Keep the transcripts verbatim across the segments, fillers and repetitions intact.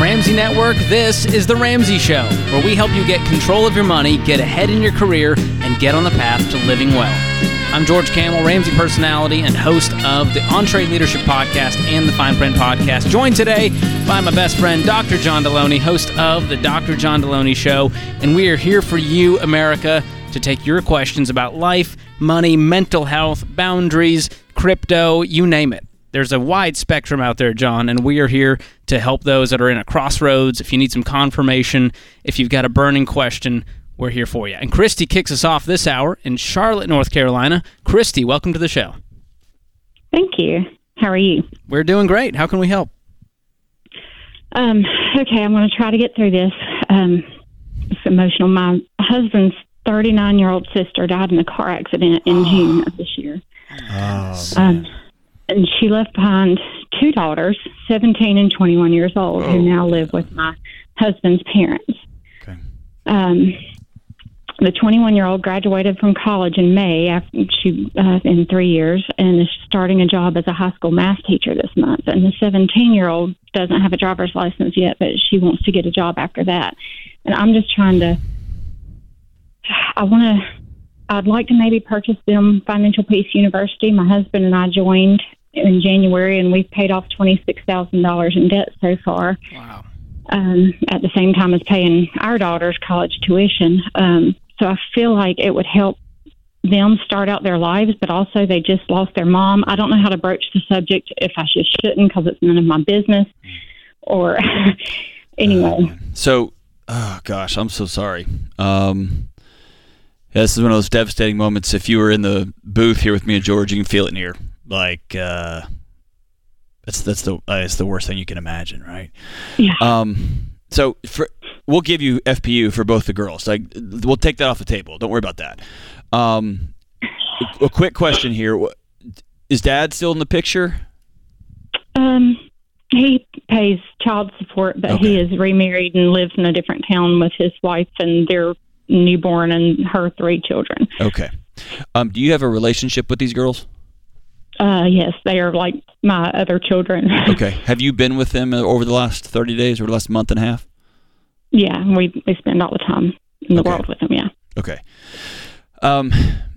Ramsey Network, this is The Ramsey Show, where we help you get control of your money, get ahead in your career, and get on the path to living well. I'm George Camel, Ramsey personality and host of the Entree Leadership Podcast and the Fine Print Podcast, joined today by my best friend, Doctor John Deloney, host of the Doctor John Deloney Show, and we are here for you, America, to take your questions about life, money, mental health, boundaries, crypto, you name it. There's a wide spectrum out there, John, and we are here to help those that are in a crossroads. If you need some confirmation, if you've got a burning question, we're here for you. And Christy kicks us off this hour in Charlotte, North Carolina. Christy, welcome to the show. Thank you. How are you? We're doing great. How can we help? Um, okay, I'm going to try to get through this. Um, it's emotional. My husband's thirty-nine-year-old sister died in a car accident in June of this year. Oh, um, and she left behind two daughters, seventeen and twenty-one years old, oh. who now live with my husband's parents. Okay. Um, the twenty-one-year-old graduated from college in May after she uh, in three years and is starting a job as a high school math teacher this month. And the seventeen-year-old doesn't have a driver's license yet, but she wants to get a job after that. And I'm just trying to, I want to, I'd like to maybe purchase them Financial Peace University. My husband and I joined in January, and we've paid off twenty-six thousand dollars in debt so far. Wow. Um, at the same time as paying our daughter's college tuition. Um, so I feel like it would help them start out their lives, but also they just lost their mom. I don't know how to broach the subject, if I just shouldn't because it's none of my business. Or anyway. Uh, so, oh gosh, I'm so sorry. Um, yeah, this is one of those devastating moments. If you were in the booth here with me and George, you can feel it in here. Like, uh, That's that's the uh, it's the worst thing you can imagine, right? Yeah. Um. So for, we'll give you F P U for both the girls. Like we'll take that off the table. Don't worry about that. Um. A, a quick question here: is Dad still in the picture? Um. He pays child support, but Okay. he is remarried and lives in a different town with his wife and their newborn and her three children. Okay. Um. Do you have a relationship with these girls? Uh. Yes, they are like my other children. Okay. Have you been with them over the last thirty days or the last month and a half? Yeah, we we spend all the time in the Okay. world with them. Yeah. Okay. Um.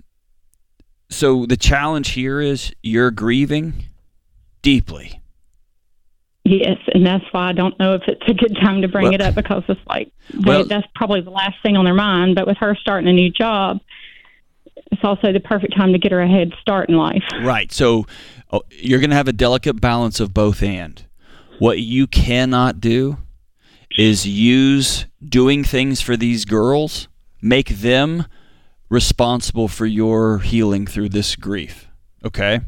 So the challenge here is you're grieving deeply. Yes, and that's why I don't know if it's a good time to bring Well- it up because it's like they, Well- that's probably the last thing on their mind. But with her starting a new job, it's also the perfect time to get her a head start in life. Right. So oh, you're going to have a delicate balance of both and. What you cannot do is use doing things for these girls, make them responsible for your healing through this grief. Okay?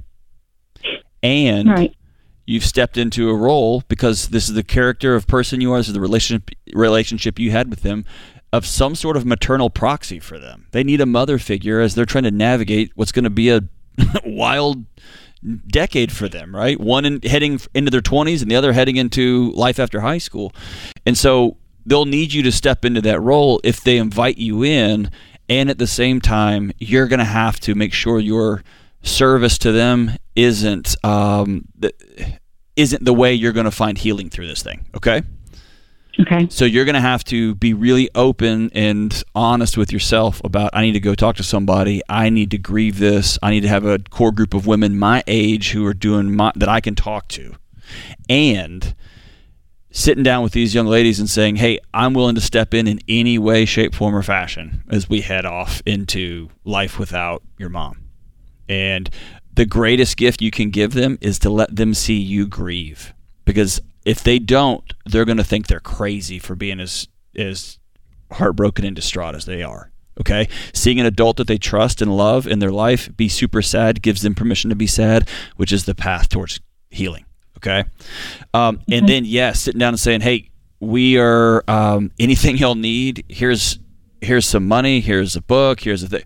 And Right. you've stepped into a role because this is the character of person you are, this is the relationship relationship you had with them, of some sort of maternal proxy for them. They need a mother figure as they're trying to navigate what's going to be a wild decade for them, right? One in, heading into their twenties and the other heading into life after high school. And so they'll need you to step into that role if they invite you in, and at the same time, you're going to have to make sure your service to them isn't um, the, isn't the way you're going to find healing through this thing, okay? Okay. So you're going to have to be really open and honest with yourself about, I need to go talk to somebody. I need to grieve this. I need to have a core group of women my age who are doing my, that I can talk to. And sitting down with these young ladies and saying, hey, I'm willing to step in in any way, shape, form, or fashion as we head off into life without your mom. And the greatest gift you can give them is to let them see you grieve. Because if they don't, they're going to think they're crazy for being as as heartbroken and distraught as they are. Okay? Seeing an adult that they trust and love in their life be super sad gives them permission to be sad, which is the path towards healing. Okay? Um, Mm-hmm. And then, yeah, sitting down and saying, hey, we are, um, anything you'll need, here's here's some money, here's a book, here's a thing.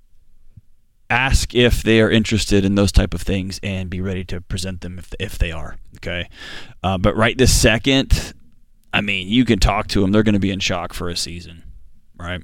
Ask if they are interested in those type of things and be ready to present them if if they are. Okay, uh, but right this second, I mean, you can talk to them; they're going to be in shock for a season, right?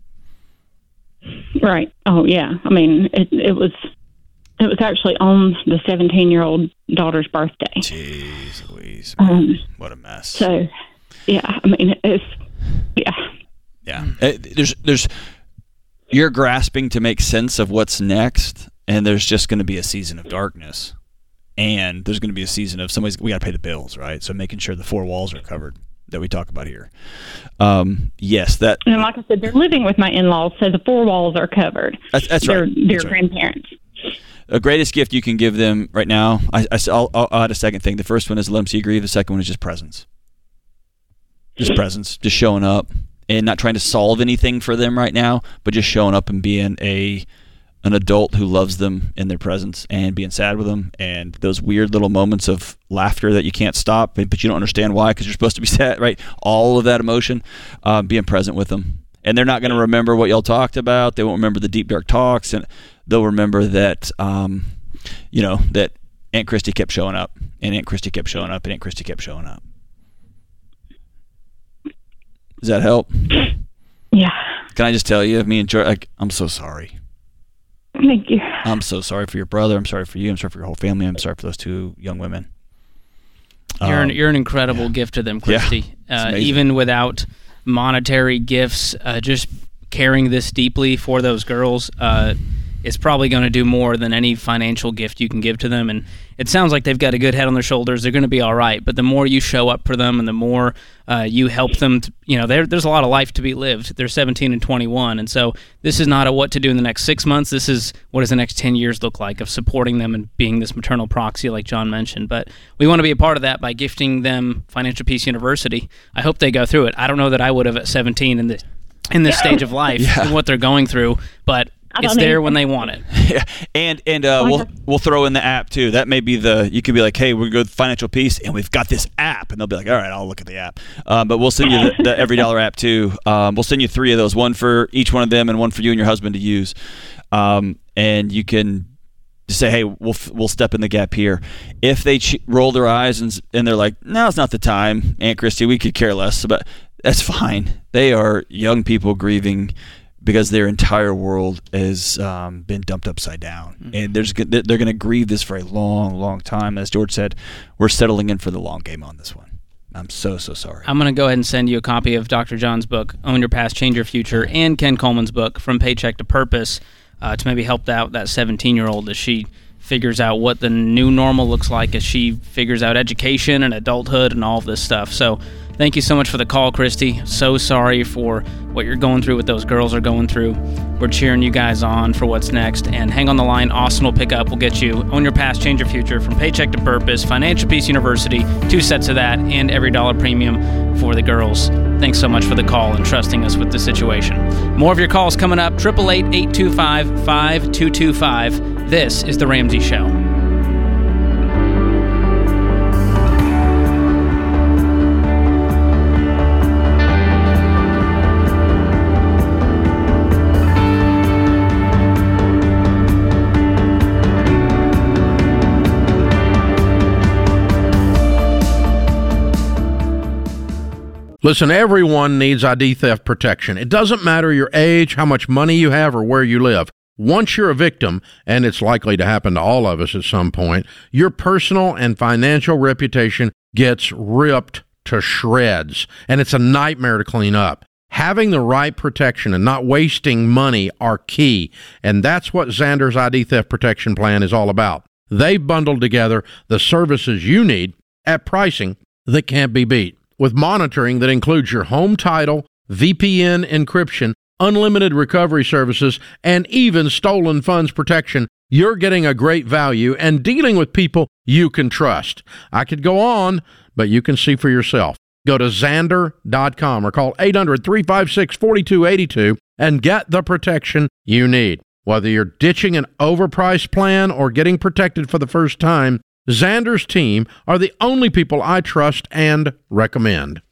Right. Oh, yeah. I mean, it, it was it was actually on the seventeen-year-old daughter's birthday. Jeez Louise, Um, what a mess. so, yeah, I mean, it's, yeah. Yeah. Uh, there's, there's, you're grasping to make sense of what's next, and there's just going to be a season of darkness. And there's going to be a season of somebody's, we got to pay the bills, right? So making sure the four walls are covered that we talk about here. Um, yes, that. And like I said, they're living with my in-laws, so the four walls are covered. That's, that's they're, right. They're that's grandparents. Right. The greatest gift you can give them right now, I, I, I'll, I'll add a second thing. The first one is let them see you grieve. The second one is just presence. Just presence. Just showing up and not trying to solve anything for them right now, but just showing up and being a an adult who loves them in their presence and being sad with them, and those weird little moments of laughter that you can't stop, but you don't understand why because you're supposed to be sad, right? All of that emotion, uh, being present with them. And they're not going to remember what y'all talked about. They won't remember the deep, dark talks, and they'll remember that, um, you know, that Aunt Christy kept showing up, and Aunt Christy kept showing up, and Aunt Christy kept showing up. Does that help? Yeah. Can I just tell you, me and George, like, I'm so sorry. Thank you. I'm so sorry for your brother. I'm sorry for you. I'm sorry for your whole family. I'm sorry for those two young women. You're um, an you're an incredible yeah. gift to them, Christy. Yeah, uh, even without monetary gifts, uh, just caring this deeply for those girls uh, is probably going to do more than any financial gift you can give to them. And it sounds like they've got a good head on their shoulders. They're going to be all right. But the more you show up for them and the more uh, you help them, to, you know, there's a lot of life to be lived. They're seventeen and twenty-one. And so this is not a what to do in the next six months. This is what does the next ten years look like of supporting them and being this maternal proxy like John mentioned. But we want to be a part of that by gifting them Financial Peace University. I hope they go through it. I don't know that I would have at seventeen in this, in this stage of life yeah. and what they're going through, but it's there when they want it. Yeah, and and uh, we'll we'll throw in the app too. That may be the you could be like, hey, we're good with Financial Peace, and we've got this app, and they'll be like, all right, I'll look at the app. Um, but we'll send you the, the Every Dollar app too. Um, we'll send you three of those, one for each one of them, and one for you and your husband to use. Um, and you can just say, hey, we'll we'll step in the gap here. If they ch- roll their eyes and and they're like, no, it's not the time, Aunt Christy, we could care less, but that's fine. They are young people grieving because their entire world has um, been dumped upside down. Mm-hmm. And there's, they're going to grieve this for a long, long time. As George said, we're settling in for the long game on this one. I'm so, so sorry. I'm going to go ahead and send you a copy of Doctor John's book, Own Your Past, Change Your Future, and Ken Coleman's book, From Paycheck to Purpose, uh, to maybe help out that seventeen-year-old as she figures out what the new normal looks like, as she figures out education and adulthood and all of this stuff. So thank you so much for the call, Christy. So sorry for what you're going through, what those girls are going through. We're cheering you guys on for what's next. And hang on the line. Austin will pick up. We'll get you Own Your Past, Change Your Future, From Paycheck to Purpose, Financial Peace University, two sets of that, and Every Dollar Premium for the girls. Thanks so much for the call and trusting us with the situation. More of your calls coming up. eight eight eight, eight two five, five two two five. This is The Ramsey Show. Listen, everyone needs I D theft protection. It doesn't matter your age, how much money you have, or where you live. Once you're a victim, and it's likely to happen to all of us at some point, your personal and financial reputation gets ripped to shreds, and it's a nightmare to clean up. Having the right protection and not wasting money are key, and that's what Zander's I D Theft Protection Plan is all about. They've bundled together the services you need at pricing that can't be beat. With monitoring that includes your home title, V P N encryption, unlimited recovery services, and even stolen funds protection, you're getting a great value and dealing with people you can trust. I could go on, but you can see for yourself. Go to Zander dot com or call eight hundred, three five six, four two eight two and get the protection you need. Whether you're ditching an overpriced plan or getting protected for the first time, Zander's team are the only people I trust and recommend.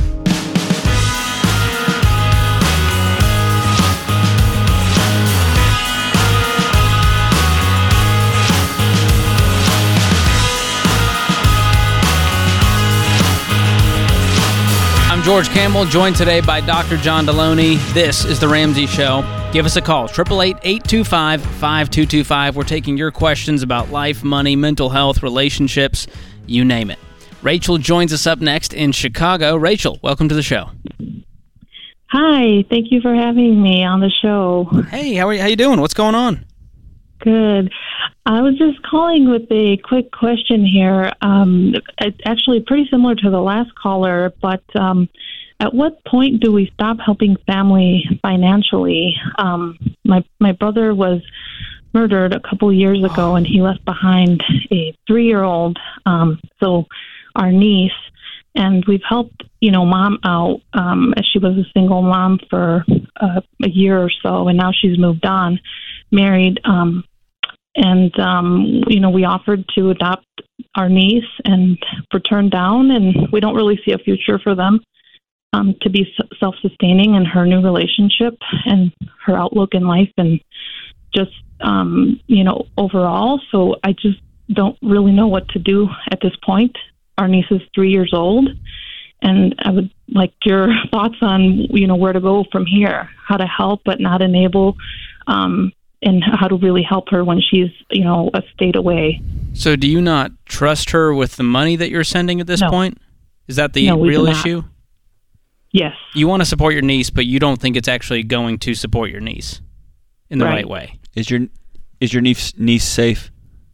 I'm George Campbell, joined today by Doctor John Deloney. This is The Ramsey Show. Give us a call, eight eight eight, eight two five, five two two five. We're taking your questions about life, money, mental health, relationships, you name it. Rachel joins us up next in Chicago. Rachel, welcome to the show. Hi, thank you for having me on the show. Hey, how are you, how you doing? What's going on? Good. I was just calling with a quick question here. Um, it's actually pretty similar to the last caller, but um, at what point do we stop helping family financially? Um, my my brother was murdered a couple years ago, and he left behind a three-year-old, um, so our niece, and we've helped, you know, mom out um, as she was a single mom for uh, a year or so, and now she's moved on, married, um, and, um, you know, we offered to adopt our niece and were turned down, and we don't really see a future for them um, to be self-sustaining in her new relationship and her outlook in life and just, um, you know, overall. So I just don't really know what to do at this point. Our niece is three years old, and I would like your thoughts on, you know, where to go from here, how to help but not enable, um, and how to really help her when she's, you know, a state away. So do you not trust her with the money that you're sending at this No. point? Is that the No, we real do not. issue? Yes. You want to support your niece, but you don't think it's actually going to support your niece in the right, Right. way. Is your is your niece niece safe?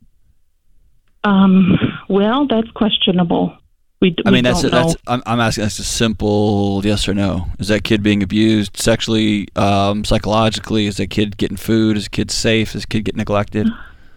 Um, well, that's questionable. We, I we mean, that's don't that's. know. I'm, I'm asking. That's a simple yes or no. Is that kid being abused sexually, um, psychologically? Is that kid getting food? Is the kid safe? Is the kid getting neglected?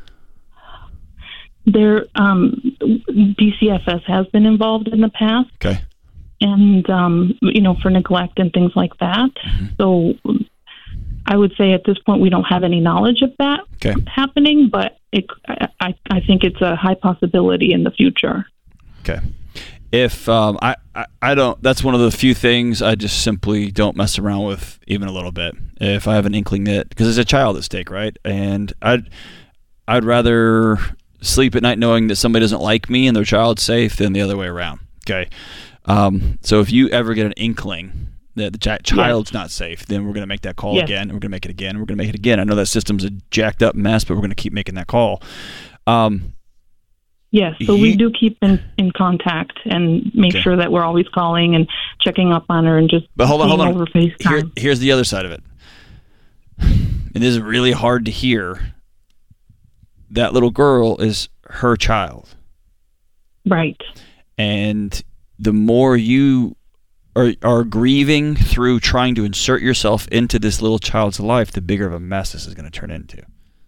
There, um, D C F S has been involved in the past, Okay. and um, you know, for neglect and things like that. Mm-hmm. So, I would say at this point we don't have any knowledge of that Okay. happening, but it, I, I think it's a high possibility in the future. Okay. If um, I, I I don't, that's one of the few things I just simply don't mess around with even a little bit. If I have an inkling that, because there's a child at stake, right? And I'd I'd rather sleep at night knowing that somebody doesn't like me and their child's safe than the other way around. Okay. Um, so if you ever get an inkling that the ch- child's not safe, then we're going to make that call Yes. again. And we're going to make it again. And we're going to make it again. I know that system's a jacked up mess, but we're going to keep making that call. Um, Yes, so we He- do keep in, in contact and make Okay. sure that we're always calling and checking up on her and just But hold on, hold being on. over FaceTime. Here, here's the other side of it. It is really hard to hear. That little girl is her child. Right. And the more you are, are grieving through trying to insert yourself into this little child's life, the bigger of a mess this is going to turn into.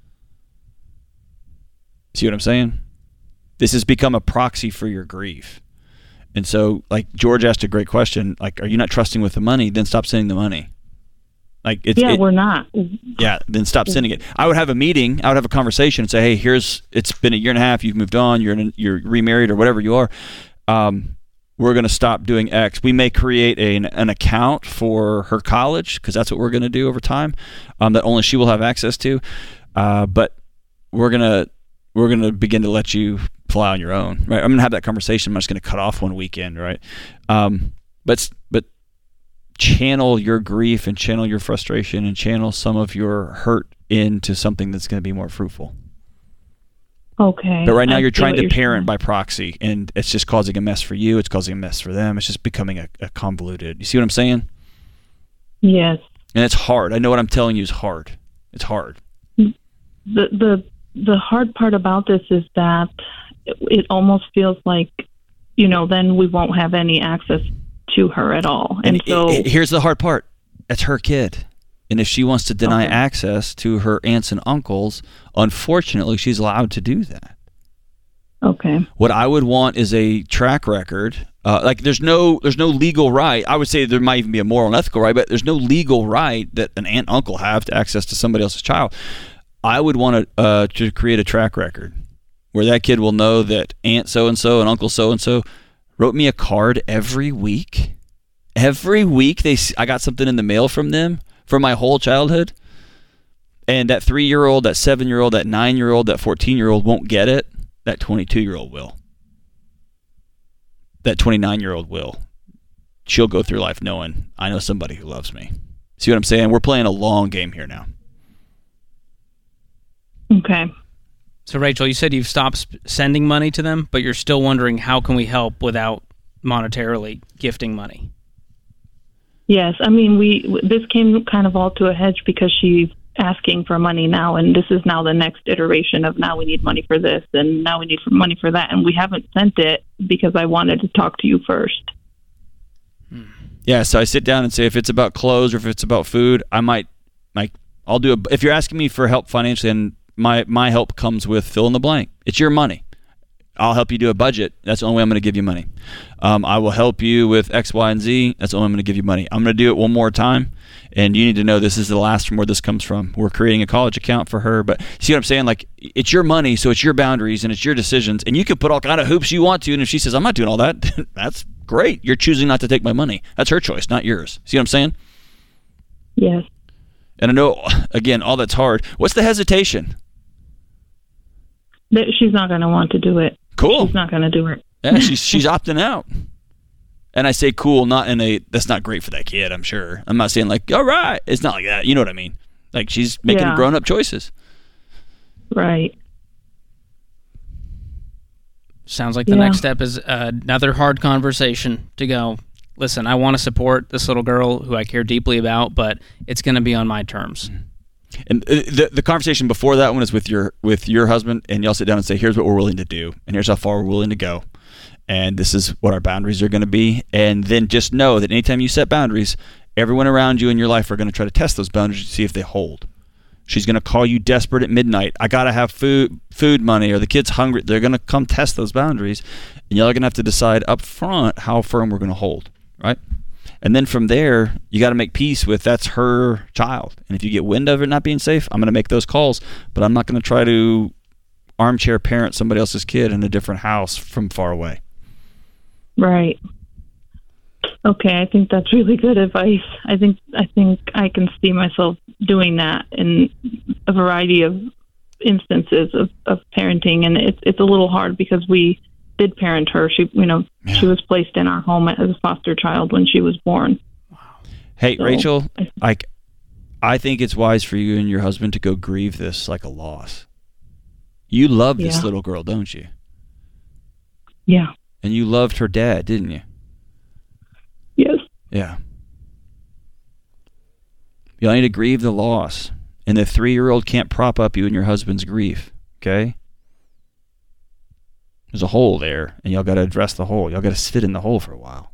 See what I'm saying? This has become a proxy for your grief. And so, like, George asked a great question, like, are you not trusting with the money? Then stop sending the money. Like, it's, Yeah, it, we're not. yeah, then stop sending it. I would have a meeting, I would have a conversation and say, hey, here's, it's been a year and a half, you've moved on, you're in, you're remarried or whatever you are. Um, we're going to stop doing X. We may create a, an, an account for her college, because that's what we're going to do over time, um, that only she will have access to. Uh, but we're going to, we're going to begin to let you fly on your own, right? I'm going to have that conversation. I'm just going to cut off one weekend, right? Um, but, but channel your grief and channel your frustration and channel some of your hurt into something that's going to be more fruitful. Okay. But right now I you're see trying what to you're parent saying. by proxy, and it's just causing a mess for you. It's causing a mess for them. It's just becoming a, a convoluted. You see what I'm saying? Yes. And it's hard. I know what I'm telling you is hard. It's hard. The the the hard part about this is that it, it almost feels like, you know, then we won't have any access to her at all. And, And so it, it, here's the hard part. It's her kid. And if she wants to deny Okay. access to her aunts and uncles, unfortunately, she's allowed to do that. okay. What I would want is a track record. Uh, like there's no there's no legal right. I would say there might even be a moral and ethical right, but there's no legal right that an aunt and uncle have to access to somebody else's child. I would want to uh, to create a track record where that kid will know that aunt so and so and uncle so and so wrote me a card every week. Every week they I got something in the mail from them for my whole childhood. And that three-year-old, that seven-year-old, that nine-year-old, that fourteen-year-old won't get it. That twenty-two-year-old will. That twenty-nine-year-old will. She'll go through life knowing, I know somebody who loves me. See what I'm saying? We're playing a long game here now. Okay. Does So, Rachel, you said you've stopped sp- sending money to them, but you're still wondering how can we help without monetarily gifting money? Yes, I mean, we this came kind of all to a hedge because she's asking for money now, and this is now the next iteration of now we need money for this, and now we need money for that, and we haven't sent it because I wanted to talk to you first. Yeah, so I sit down and say if it's about clothes or if it's about food, I might, like, I'll do a, if you're asking me for help financially, and my, my help comes with fill in the blank. It's your money. I'll help you do a budget. That's the only way I'm going to give you money. Um, I will help you with X, Y, and Z. That's the only way I'm going to give you money. I'm going to do it one more time, and you need to know this is the last from where this comes from. We're creating a college account for her, but see what I'm saying? Like, it's your money, so it's your boundaries, and it's your decisions, and you can put all kind of hoops you want to, and if she says, I'm not doing all that, that's great. You're choosing not to take my money. That's her choice, not yours. See what I'm saying? Yes. And I know, again, all that's hard. What's the hesitation? That she's not going to want to do it. Cool. She's not going to do it. Yeah, she's she's opting out. And I say cool, not in a, that's not great for that kid, I'm sure. I'm not saying like, all right. It's not like that. You know what I mean? Like, she's making Yeah. grown-up choices. Right. Sounds like the Yeah. next step is uh, another hard conversation to go, listen, I want to support this little girl who I care deeply about, but it's going to be on my terms. And uh, the the conversation before that one is with your with your husband, and y'all sit down and say, here's what we're willing to do, and here's how far we're willing to go, and this is what our boundaries are going to be. And then just know that anytime you set boundaries, everyone around you in your life are going to try to test those boundaries to see if they hold. She's going to call you desperate at midnight. I got to have food food money, or the kid's hungry. They're going to come test those boundaries, and y'all are going to have to decide up front how firm we're going to hold, right? And then from there, you got to make peace with that's her child. And if you get wind of it not being safe, I'm going to make those calls. But I'm not going to try to armchair parent somebody else's kid in a different house from far away. Right. Okay, I think that's really good advice. I think I think I can see myself doing that in a variety of instances of, of parenting, and it's it's a little hard because we did parent her. She, you know, Yeah. she was placed in our home as a foster child when she was born. Hey, So, Rachel, I- like, I think it's wise for you and your husband to go grieve this like a loss. You love this Yeah. little girl, don't you? Yeah. And you loved her dad, didn't you? Yes. Yeah. You need to grieve the loss. And the three-year-old can't prop up you and your husband's grief, okay? There's a hole there, and y'all got to address the hole. Y'all got to sit in the hole for a while.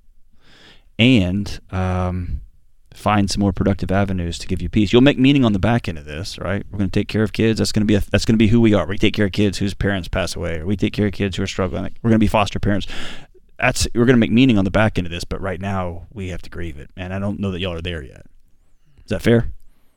And um, find some more productive avenues to give you peace. You'll make meaning on the back end of this, right? We're going to take care of kids. That's going to be a, that's going to be who we are. We take care of kids whose parents pass away, or we take care of kids who are struggling. We're going to be foster parents. That's we're going to make meaning on the back end of this, but right now we have to grieve it. And I don't know that y'all are there yet. Is that fair?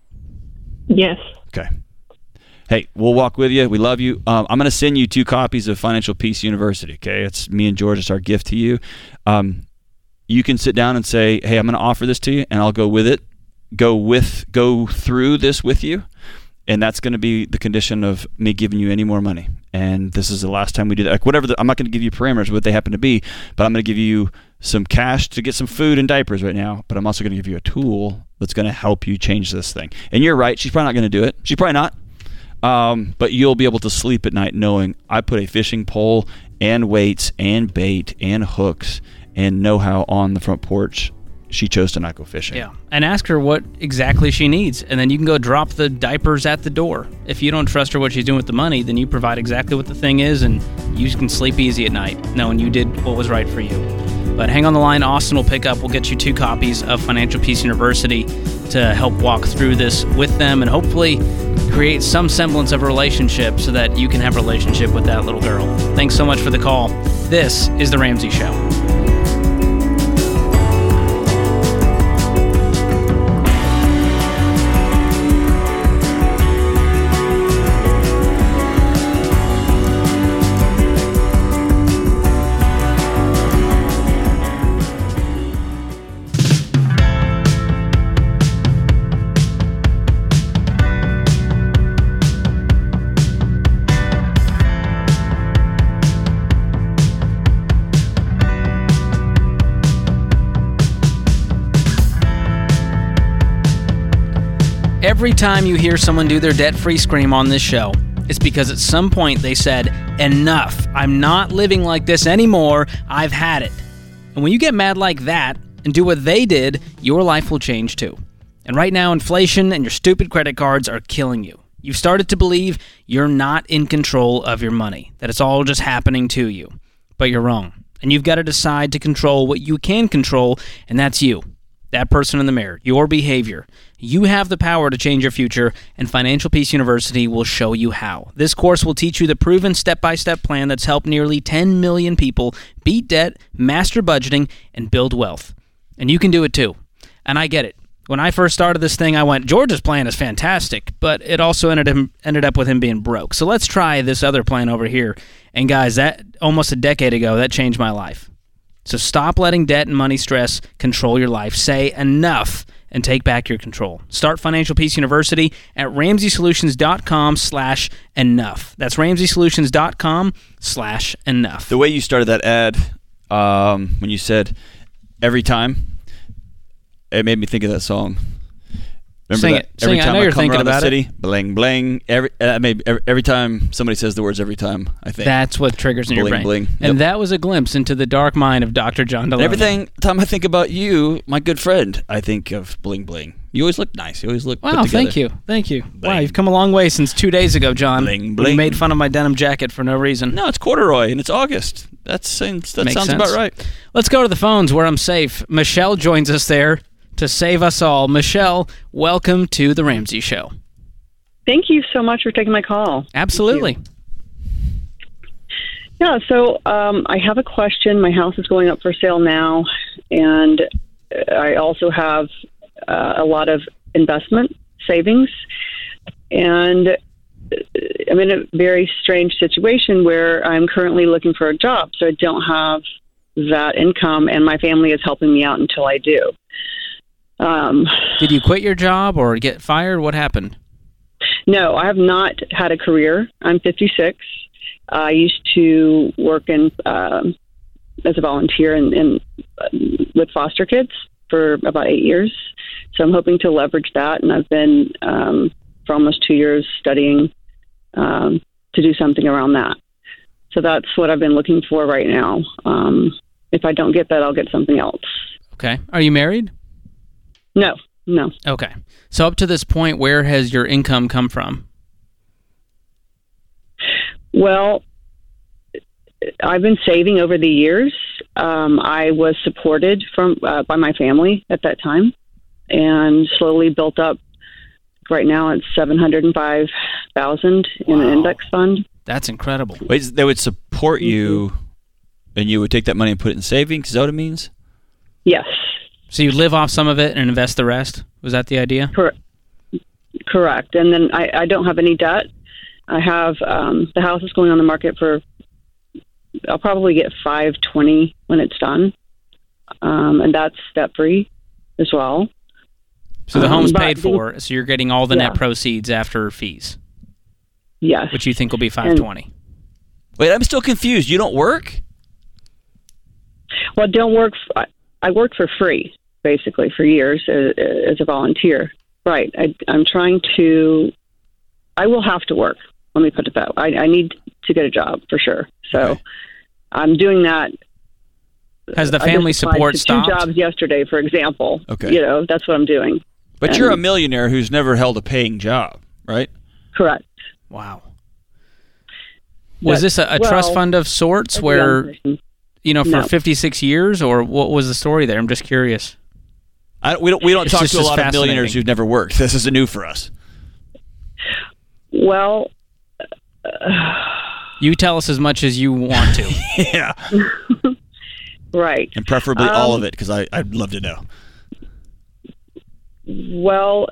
Yes. Okay. Hey, we'll walk with you. We love you. Um, I'm going to send you two copies of Financial Peace University, okay? It's me and George. It's our gift to you. Um, you can sit down and say, hey, I'm going to offer this to you, and I'll go with it. Go with, go through this with you, and that's going to be the condition of me giving you any more money. And this is the last time we do that. Like whatever, the, I'm not going to give you parameters, what they happen to be, but I'm going to give you some cash to get some food and diapers right now, but I'm also going to give you a tool that's going to help you change this thing. And you're right, she's probably not going to do it. She's probably not. Um, but you'll be able to sleep at night knowing I put a fishing pole and weights and bait and hooks and know-how on the front porch. She chose to not go fishing. Yeah, and ask her what exactly she needs, and then you can go drop the diapers at the door. If you don't trust her what she's doing with the money, then you provide exactly what the thing is, and you can sleep easy at night knowing you did what was right for you. But hang on the line. Austin will pick up. We'll get you two copies of Financial Peace University to help walk through this with them and hopefully create some semblance of a relationship so that you can have a relationship with that little girl. Thanks so much for the call. This is The Ramsey Show. Every time you hear someone do their debt-free scream on this show, It's because at some point they said, enough, I'm not living like this anymore, I've had it. And when you get mad like that and do what they did, your life will change too. And right now, inflation and your stupid credit cards are killing you. You've started to believe you're not in control of your money, that it's all just happening to you. But you're wrong. And you've got to decide to control what you can control, and that's you. That person in the mirror, your behavior. You have the power to change your future, and Financial Peace University will show you how. This course will teach you the proven step-by-step plan that's helped nearly ten million people beat debt, master budgeting, and build wealth. And you can do it too. And I get it. When I first started this thing, I went, George's plan is fantastic, but it also ended him ended up with him being broke. So let's try this other plan over here. And guys, that almost a decade ago, that changed my life. So stop letting debt and money stress control your life. Say enough and take back your control. Start Financial Peace University at ramseysolutions.com slash enough. That's ramseysolutions.com slash enough. The way you started that ad, um, when you said every time, it made me think of that song. Remember Sing that? it. Every Sing it. I time know I, you're come thinking around the about it. city, bling bling. Every uh, maybe every, every time somebody says the words every time, I think That's what triggers in your Bling, brain. bling. And Yep. that was a glimpse into the dark mind of Doctor John Deloney. And every time I think about you, my good friend, I think of bling bling. You always look nice. You always look put Wow, together. thank you. Thank you. Wow, Bling. you've come a long way since two days ago, John. Bling, when You bling. made fun of my denim jacket for no reason. No, it's corduroy and it's August. That's that Makes sounds sense. about right. Let's go to the phones where I'm safe. Michelle joins us there to save us all. Michelle, welcome to The Ramsey Show. Thank you so much for taking my call. Absolutely. Yeah, so um, I have a question. My house is going up for sale now, and I also have uh, a lot of investment savings. And I'm in a very strange situation where I'm currently looking for a job, so I don't have that income, and my family is helping me out until I do. Um, Did you quit your job or get fired? What happened? No, I have not had a career. I'm fifty-six. I used to work in um, as a volunteer in, in uh, with foster kids for about eight years. So I'm hoping to leverage that, and I've been um, for almost two years studying um, to do something around that. So that's what I've been looking for right now. Um, if I don't get that, I'll get something else. Okay. Are you married? No, no. Okay. So up to this point, where has your income come from? Well, I've been saving over the years. Um, I was supported from uh, by my family at that time, and slowly built up. Right now, it's seven hundred and five thousand in Wow. an index fund. That's incredible. Wait, they would support you, and you would take that money and put it in savings. Is that what it means? Yes, So you live off some of it and invest the rest? Was that the idea? cor- correct. And then I, I don't have any debt. I have um, the house is going on the market for. I'll probably get five twenty when it's done, um, and that's debt free as well. So the Um, home's but paid the- for, so you're getting all the net Yeah. proceeds after fees, Yes, which you think will be five twenty. Wait, I'm still confused. You don't work? well, don't work. F- I, I worked for free basically for years as, as a volunteer. Right. I, I'm trying to. I will have to work. Let me put it that way. I, I need to get a job for sure. So Okay. I'm doing that. Has the I family just applied support to stopped? Two jobs yesterday, for example. Okay. You know, that's what I'm doing. But And- you're a millionaire who's never held a paying job, right? Correct. Wow. Was But- this a, a well, trust fund of sorts As a where, young person. you know, for No. fifty-six years, or what was the story there? I'm just curious. I, we don't. We don't It's talk just to a as lot of millionaires fascinating. who've never worked. This is new for us. Well, You tell us as much as you want to. Yeah, right. and preferably all Um, of it, because I I'd love to know. Well,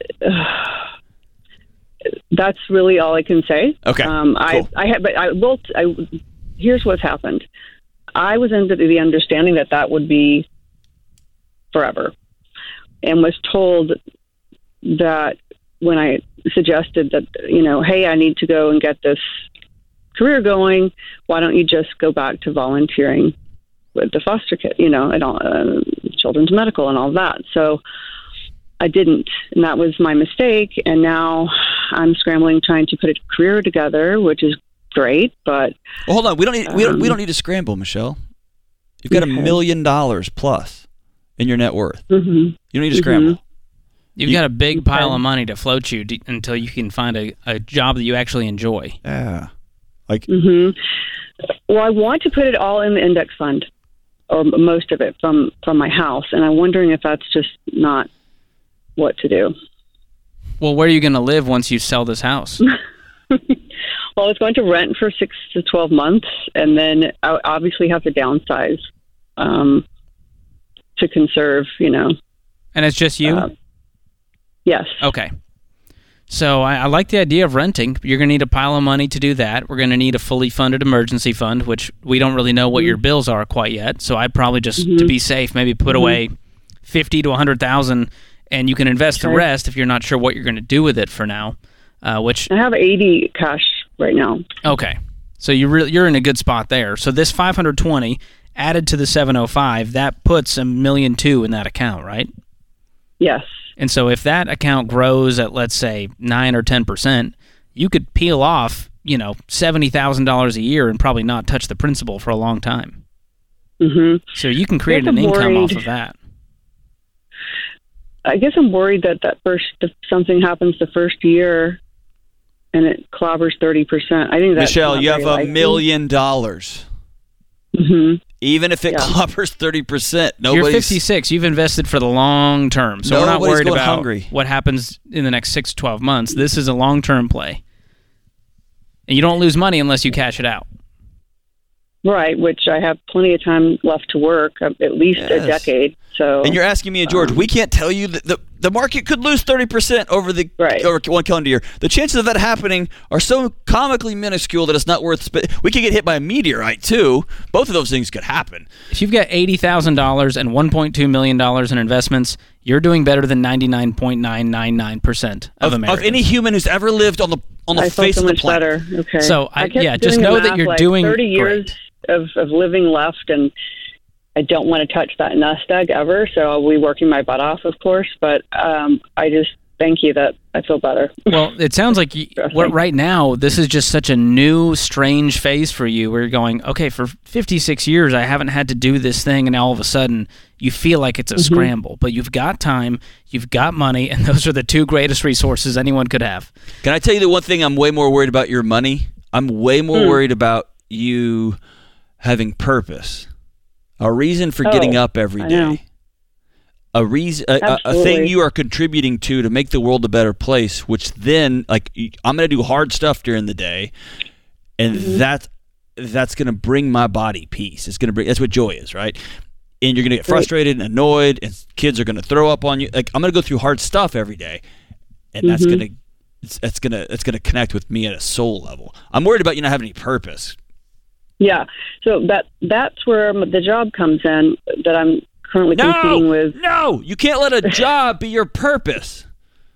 that's really all I can say. Okay, Um, I, cool. I have, but I will. I, here's what's happened. I was under the understanding that that would be forever, and was told that when I suggested that, you know, hey, I need to go and get this career going. Why don't you just go back to volunteering with the foster kid, you know, and all, uh, children's medical and all that. So I didn't, and that was my mistake. And now I'm scrambling, trying to put a career together, which is great. But well, hold on, we don't need um, we don't we don't need to scramble, Michelle. You've got a okay. million dollars plus in your net worth. Mm-hmm. You don't need to scramble. Mm-hmm. You've You- got a big Okay. pile of money to float you d- until you can find a, a job that you actually enjoy. Yeah, like hmm Well, I want to put it all in the index fund, or most of it from from my house, and I'm wondering if that's just not what to do. Well, where are you going to live once you sell this house? Well, I was going to rent for six to twelve months, and then I obviously have to downsize um, to conserve. You know. And it's just you? Uh, yes. Okay. So I, I like the idea of renting. You're going to need a pile of money to do that. We're going to need a fully funded emergency fund, which we don't really know what Mm-hmm. your bills are quite yet. So I'd probably just, Mhm. to be safe, maybe put Mhm. away fifty to a hundred thousand, and you can invest the Okay. rest if you're not sure what you're going to do with it for now. Uh, which I have eighty cash right now. okay, so you re- you're in a good spot there. So this five hundred twenty added to the seven oh five, that puts a million two in that account, right? Yes. And so if that account grows at, let's say, nine or ten percent, you could peel off, you know, seventy thousand dollars a year and probably not touch the principal for a long time. Mm-hmm. So you can create Yes, an I'm income off worried. of that. I guess I'm worried that that first, if something happens the first year and it clobbers thirty percent. I think that's Michelle, not you have very a likely. million dollars. Mm-hmm. Even if it Yeah. clobbers thirty percent, You're nobody's fifty-six. You've invested for the long term. So we're not Nobody's worried going about hungry. what happens in the next six to twelve months. This is a long-term play. And you don't lose money unless you cash it out. Right, which I have plenty of time left to work, uh, at least Yes. a decade. So, And you're asking me and George, Um, we can't tell you that the, the market could lose thirty percent over the Right. over one calendar year. The chances of that happening are so comically minuscule that it's not worth sp- we could get hit by a meteorite too. Both of those things could happen. If you've got eighty thousand dollars and one point two million dollars in investments, you're doing better than ninety-nine point nine nine nine percent of, Of, of Americans. any human who's ever lived on the on the I felt face so of the much planet. better. Okay. So, I- kept yeah, just doing the know that math, you're like doing thirty years of, of living left, and I don't want to touch that nest egg ever. So I'll be working my butt off, of course. But um, I just thank you that I feel better. Well, it sounds like you, Trust what me. right now, this is just such a new, strange phase for you where you're going, okay, for fifty-six years, I haven't had to do this thing, and all of a sudden, you feel like it's a Mm-hmm. scramble. But you've got time, you've got money, and those are the two greatest resources anyone could have. Can I tell you the one thing I'm way more worried about your money? I'm way more Hmm. worried about you having purpose. A reason for getting Oh, up every I know. day. A reason, a, a- a thing Absolutely. you are contributing to to make the world a better place. Which then, like, y- I'm going to do hard stuff during the day, and Mm-hmm. that that's going to bring my body peace. It's going to bring. That's what joy is, right? And you're going to get Right. frustrated and annoyed, and kids are going to throw up on you. Like, I'm going to go through hard stuff every day, and that's Mhm. going to it's, it's going to it's going to connect with me at a soul level. I'm worried about you not having any purpose. Yeah. So that that's where the job comes in that I'm currently competing with. No, you can't let a job be your purpose.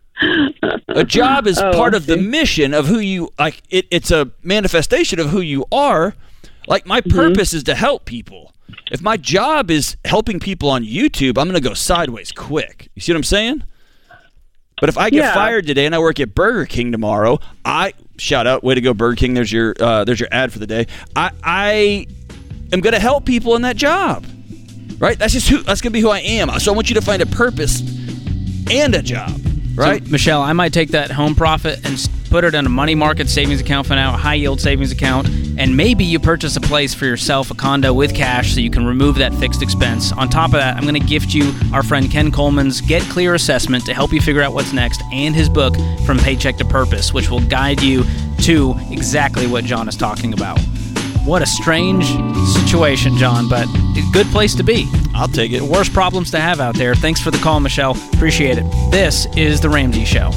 A job is Oh, part I of the see. mission of who you like. It, it's a manifestation of who you are. Like my Mm-hmm. purpose is to help people. If my job is helping people on YouTube, I'm going to go sideways quick. You see what I'm saying? But if I get Yeah. fired today and I work at Burger King tomorrow, I shout out, way to go, Burger King. There's your uh, there's your ad for the day. I I am going to help people in that job, right? That's just who that's going to be who I am. So I want you to find a purpose and a job, right? So, Michelle, I might take that home profit and s- put it in a money market savings account for now, a high yield savings account, and maybe you purchase a place for yourself, a condo with cash, so you can remove that fixed expense. On top of that, I'm going to gift you our friend Ken Coleman's Get Clear Assessment to help you figure out what's next, and his book From Paycheck to Purpose, which will guide you to exactly what John is talking about. What a strange situation, John, but a good place to be. I'll take it. Worst problems to have out there. Thanks for the call, Michelle. Appreciate it. This is The Ramsey Show.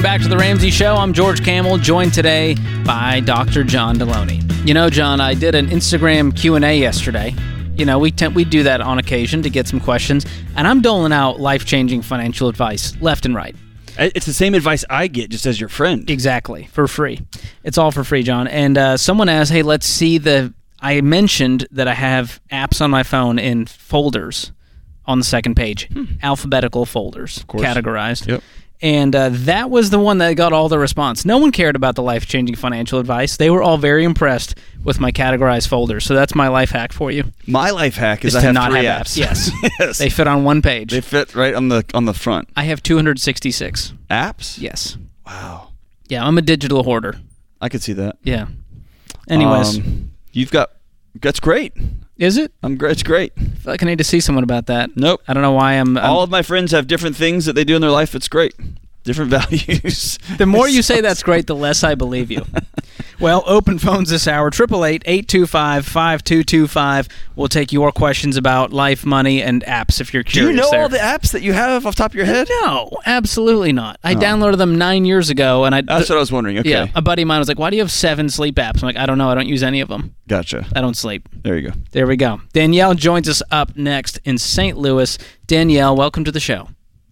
Welcome back to The Ramsey Show. I'm George Kamel, joined today by Doctor John Deloney. You know, John, I did an Instagram Q and A yesterday. You know, we tend, we do that on occasion to get some questions, and I'm doling out life-changing financial advice left and right. It's the same advice I get just as your friend. Exactly, for free. It's all for free, John. And uh, someone asked, hey, let's see the... I mentioned that I have apps on my phone in folders on the second page, hmm. alphabetical folders, categorized. Yep. And uh, that was the one that got all the response. No one cared about the life-changing financial advice. They were all very impressed with my categorized folders. So that's my life hack for you. My life hack is, is I to have not three have apps. apps. Yes. Yes. They fit on one page. They fit right on the on the front. I have two hundred sixty-six. Apps? Yes. Wow. Yeah, I'm a digital hoarder. I could see that. Yeah. Anyways. Um, you've got... That's great. Is it? I'm great. It's great. I feel like I need to see someone about that. Nope. I don't know why I'm... I'm All of my friends have different things that they do in their life. It's great. Different values. The more you say that's great, the less I believe you. Well, open phones this hour, eight eight eight, eight two five, five two two five. We'll take your questions about life, money, and apps if you're Do curious. you know there. all the apps that you have off the top of your head? No, absolutely not. I Oh. downloaded them nine years ago, and I... That's what I was wondering. Okay. Yeah, a buddy of mine was like, why do you have seven sleep apps? I'm like, I don't know. I don't use any of them. Gotcha. I don't sleep. There you go. There we go. Danielle joins us up next in Saint Louis. Danielle, welcome to the show.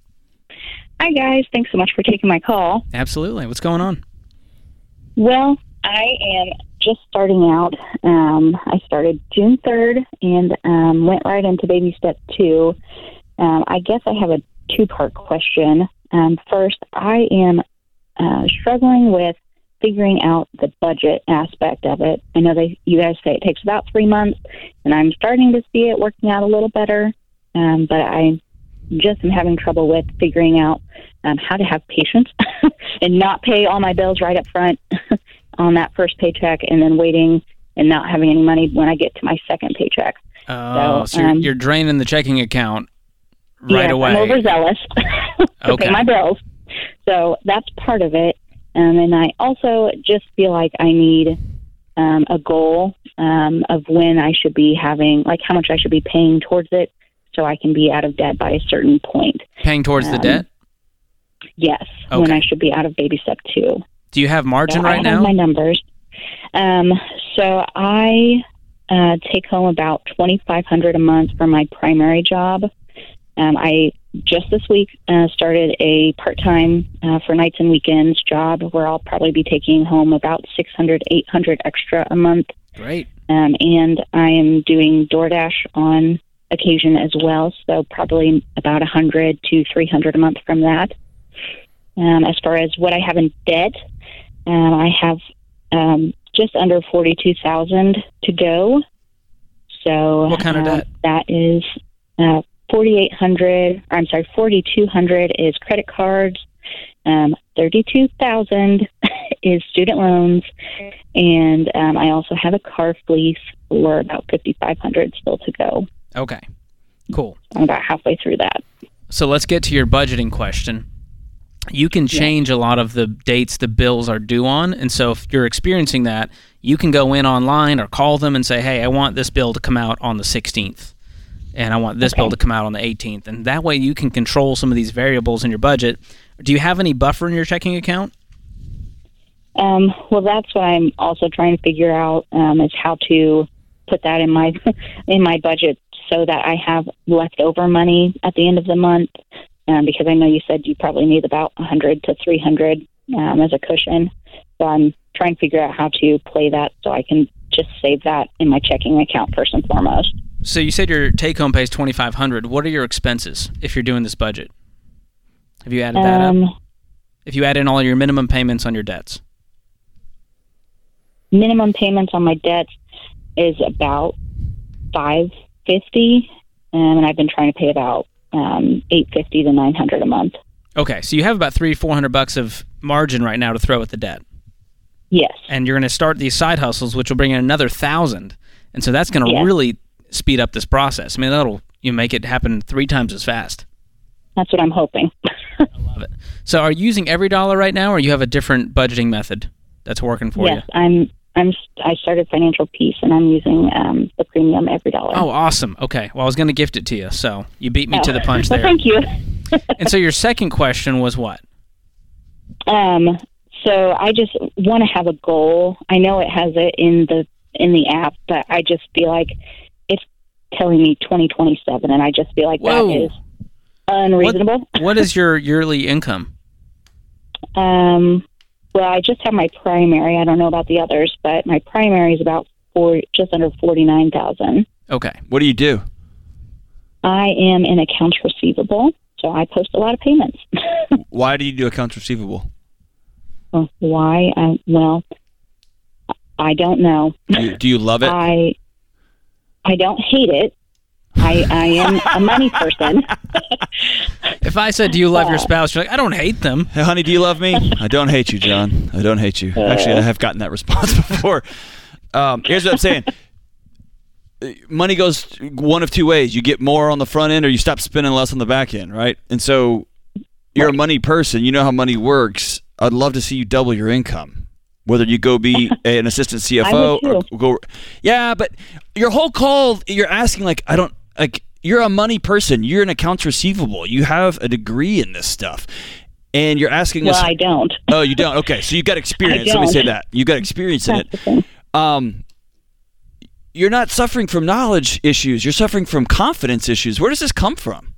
Hi, guys. Thanks so much for taking my call. Absolutely. What's going on? Well, I am just starting out. Um, I started June third and um, went right into baby step two. Um, I guess I have a two-part question. Um, first, I am uh, struggling with figuring out the budget aspect of it. I know that you guys say it takes about three months, and I'm starting to see it working out a little better, um, but I just am having trouble with figuring out um, how to have patience and not pay all my bills right up front on that first paycheck, and then waiting and not having any money when I get to my second paycheck. Oh, so, So, you're, um, you're draining the checking account right yes, away. I'm overzealous to Okay. pay my bills. So that's part of it. Um, and I also just feel like I need um, a goal um, of when I should be having, like how much I should be paying towards it so I can be out of debt by a certain point. Paying towards the Um, debt? Yes, Okay. when I should be out of baby step two. Do you have margin So right I have now? my numbers. Um, so I uh, take home about twenty-five hundred dollars a month from my primary job. Um, I just this week uh, started a part-time uh, for nights and weekends job where I'll probably be taking home about six hundred, eight hundred extra a month. Great. Um, and I am doing DoorDash on occasion as well, so probably about one hundred to three hundred a month from that. Um, as far as what I have in debt, um, I have um, just under forty-two thousand to go. So What kind of uh, debt? That is uh, forty-eight hundred. I'm sorry, forty-two hundred is credit cards. Um, thirty-two thousand is student loans, and um, I also have a car fleece for about fifty-five hundred still to go. Okay. Cool. I'm about halfway through that. So let's get to your budgeting question. You can change a lot of the dates the bills are due on, and so if you're experiencing that, you can go in online or call them and say, hey, I want this bill to come out on the sixteenth, and I want this Okay. bill to come out on the eighteenth, and that way you can control some of these variables in your budget. Do you have any buffer in your checking account? Um, well, that's what I'm also trying to figure out um, is how to put that in my in my budget so that I have leftover money at the end of the month. Um, because I know you said you probably need about one hundred to three hundred um, as a cushion. So I'm trying to figure out how to play that so I can just save that in my checking account first and foremost. So you said your take-home pay is twenty-five hundred dollars. What are your expenses if you're doing this budget? Have you added that Um, up? If you add in all your minimum payments on your debts. minimum payments on my debts is about five fifty, um, and I've been trying to pay about um, eight fifty to nine hundred a month. Okay, so you have about three, four hundred bucks of margin right now to throw at the debt, Yes. and you're going to start these side hustles, which will bring in another thousand, and so that's going to Yeah. really speed up this process. I mean, that'll you make it happen three times as fast. That's what I'm hoping. I love it. So, are you using every dollar right now, or you have a different budgeting method that's working for yes, you? I'm. I'm. I started Financial Peace, and I'm using um, the premium every dollar. Oh, awesome. Okay, well, I was going to gift it to you, so you beat me Oh. to the punch Well, there. thank you. And so, your second question was what? Um, so I just want to have a goal. I know it has it in the in the app, but I just feel like it's telling me twenty twenty-seven, and I just feel like Whoa. that is unreasonable. What, what is your yearly income? Um, well, I just have my primary. I don't know about the others, but my primary is about four, just under forty-nine thousand. Okay. What do you do? I am in accounts receivable, so I post a lot of payments. Why do you do accounts receivable? Well, why? Uh, well, I don't know. Do you, do you love it? I I don't hate it. I I am a money person. If I said, do you love your spouse? You're like, I don't hate them. Hey, honey, do you love me? I don't hate you, John. I don't hate you. Actually, I have gotten that response before. Um, here's what I'm saying. Money goes one of two ways. You get more on the front end or you stop spending less on the back end, right? And so you're a money person. You know how money works. I'd love to see you double your income. Whether you go be a, an assistant C F O or go, yeah, but your whole call, you're asking like, I don't, like, you're a money person. You're an accounts receivable. You have a degree in this stuff. And you're asking well, us. Well, I don't. Oh, you don't? Okay. So you got experience. Let me say that. You got experience in it. Um, you're not suffering from knowledge issues. You're suffering from confidence issues. Where does this come from?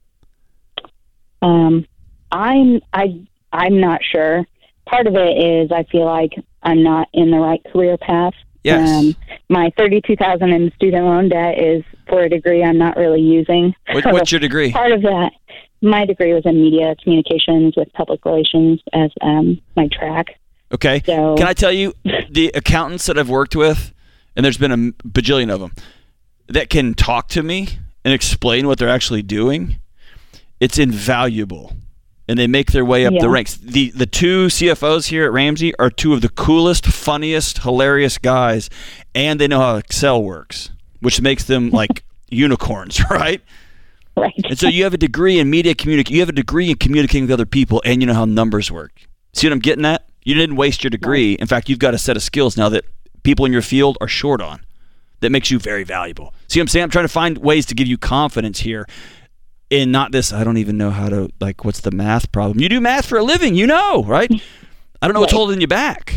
Um, I'm, I, I'm not sure. Part of it is I feel like I'm not in the right career path. Yes. Um, my thirty-two thousand dollars in student loan debt is for a degree I'm not really using. What, what's your degree? Part of that, my degree was in media communications with public relations as um, my track. Okay. So, can I tell you, the accountants that I've worked with, and there's been a bajillion of them, that can talk to me and explain what they're actually doing, it's invaluable. And they make their way up yeah. the ranks. The the two C F Os here at Ramsey are two of the coolest, funniest, hilarious guys, and they know how Excel works, which makes them like unicorns, right? Right. And so you have a degree in media communication. You have a degree in communicating with other people, and you know how numbers work. See what I'm getting at? You didn't waste your degree. Right. In fact, you've got a set of skills now that people in your field are short on. That makes you very valuable. See what I'm saying? I'm trying to find ways to give you confidence here. And not this, I don't even know how to, like, what's the math problem? You do math for a living, you know, right? I don't know what's holding you back.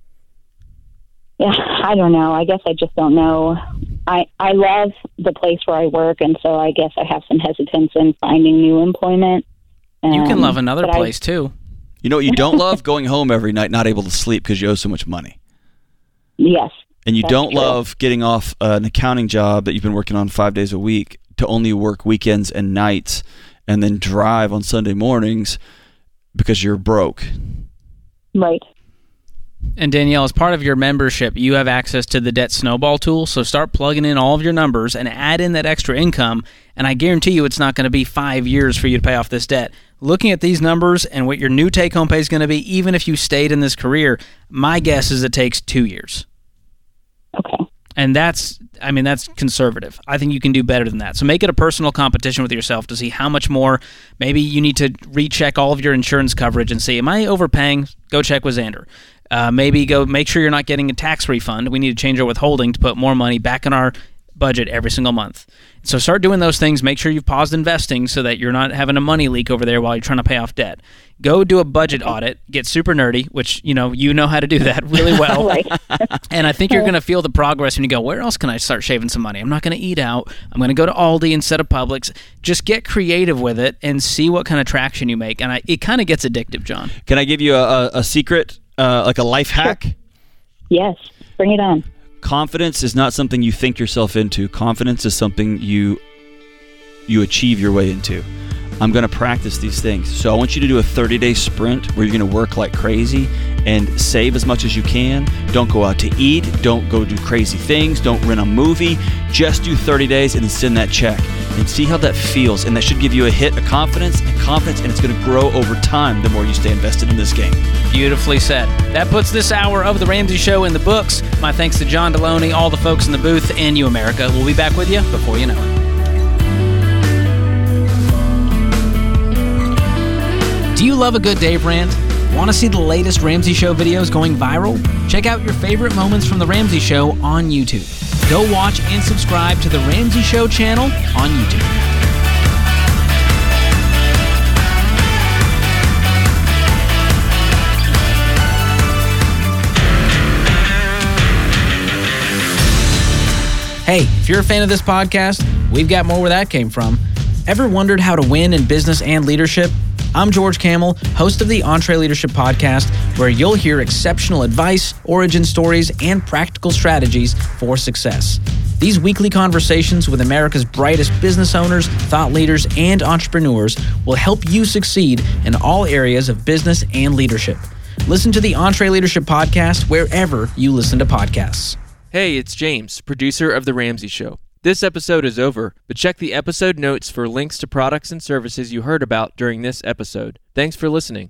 Yeah, I don't know. I guess I just don't know. I, I love the place where I work, and so I guess I have some hesitance in finding new employment. Um, you can love another place, I, too. You know what you don't love? Going home every night, not able to sleep because you owe so much money. Yes. And you don't true. love getting off uh, an accounting job that you've been working on five days a week to only work weekends and nights and then drive on Sunday mornings because you're broke. Right. And Danielle, as part of your membership, you have access to the Debt Snowball tool, so start plugging in all of your numbers and add in that extra income, and I guarantee you it's not going to be five years for you to pay off this debt. Looking at these numbers and what your new take-home pay is going to be, even if you stayed in this career, my guess is it takes two years. Okay. And that's, I mean, that's conservative. I think you can do better than that. So make it a personal competition with yourself to see how much more. Maybe you need to recheck all of your insurance coverage and see, am I overpaying? Go check with Xander. Uh, maybe go make sure you're not getting a tax refund. We need to change our withholding to put more money back in our budget every single month. So start doing those things. Make sure you've paused investing so that you're not having a money leak over there while you're trying to pay off debt. Go do a budget audit, get super nerdy, which, you know, you know how to do that really well. Right. And I think you're going to feel the progress when you go, where else can I start shaving some money? I'm not going to eat out. I'm going to go to Aldi instead of Publix. Just get creative with it and see what kind of traction you make. And I, it kind of gets addictive, John. Can I give you a, a, a secret, uh, like a life hack? Sure. Yes. Bring it on. Confidence is not something you think yourself into. Confidence is something you you achieve your way into. I'm going to practice these things. So I want you to do a thirty-day sprint where you're going to work like crazy and save as much as you can. Don't go out to eat. Don't go do crazy things. Don't rent a movie. Just do thirty days and then send that check and see how that feels. And that should give you a hit of confidence and confidence, and it's going to grow over time the more you stay invested in this game. Beautifully said. That puts this hour of The Ramsey Show in the books. My thanks to John Deloney, all the folks in the booth, and you, America. We'll be back with you before you know it. Do you love a good Dave rant? Want to see the latest Ramsey Show videos going viral? Check out your favorite moments from The Ramsey Show on YouTube. Go watch and subscribe to The Ramsey Show channel on YouTube. Hey, if you're a fan of this podcast, we've got more where that came from. Ever wondered how to win in business and leadership? I'm George Kamel, host of the EntreLeadership Podcast, where you'll hear exceptional advice, origin stories, and practical strategies for success. These weekly conversations with America's brightest business owners, thought leaders, and entrepreneurs will help you succeed in all areas of business and leadership. Listen to the EntreLeadership Podcast wherever you listen to podcasts. Hey, it's James, producer of The Ramsey Show. This episode is over, but check the episode notes for links to products and services you heard about during this episode. Thanks for listening.